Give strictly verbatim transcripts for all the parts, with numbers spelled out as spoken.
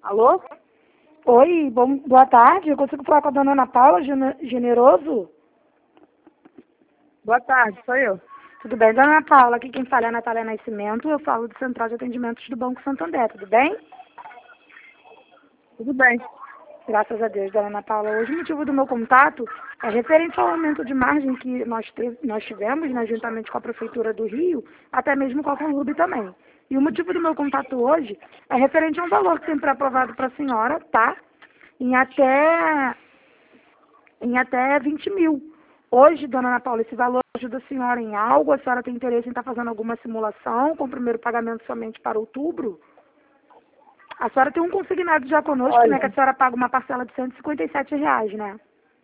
Alô? Oi, bom, boa tarde. Eu consigo falar com a dona Ana Paula Gene- Generoso? Boa tarde, sou eu. Tudo bem, dona Ana Paula? Aqui quem fala é a Natália Nascimento. Eu falo do Central de Atendimentos do Banco Santander. Tudo bem? Tudo bem. Graças a Deus, dona Ana Paula. Hoje o motivo do meu contato é referente ao aumento de margem que nós, te- nós tivemos, né, juntamente com a Prefeitura do Rio, até mesmo com a Conlube também. E o motivo do meu contato hoje é referente a um valor que tem pré-aprovado para a senhora, tá? Em até, em até vinte mil. Hoje, dona Ana Paula, esse valor ajuda a senhora em algo? A senhora tem interesse em estar fazendo alguma simulação com o primeiro pagamento somente para outubro? A senhora tem um consignado já conosco, Olha, né? Que a senhora paga uma parcela de cento e cinquenta e sete reais, né?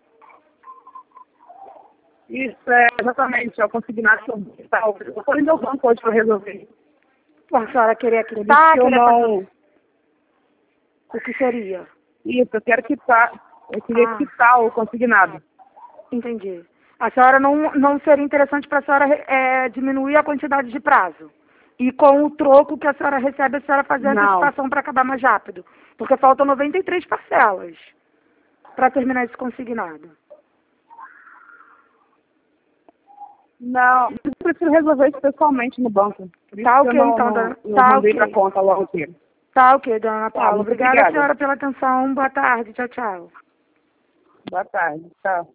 isso é exatamente, é o consignado que eu tá, eu fui no meu banco hoje para resolver. Pô, a senhora queria Por isso quitar, que eu queria não... fazer... O que seria? Isso, eu quero quitar. Eu queria Ah, quitar o consignado. entendi. A senhora não, não seria interessante para a senhora é, diminuir a quantidade de prazo? E com o troco que a senhora recebe, a senhora fazer a Não. antecipação para acabar mais rápido? Porque faltam noventa e três parcelas para terminar esse consignado. Não, eu preciso resolver isso pessoalmente no banco. Por isso Tá que eu ok, não, então, não, dona... não Tá mandei para ok. conta logo inteiro. Tá ok, dona Ana Tá, Paula. muito Obrigada, obrigada. senhora, pela atenção. Boa tarde. Tchau, tchau. Boa tarde. Tchau.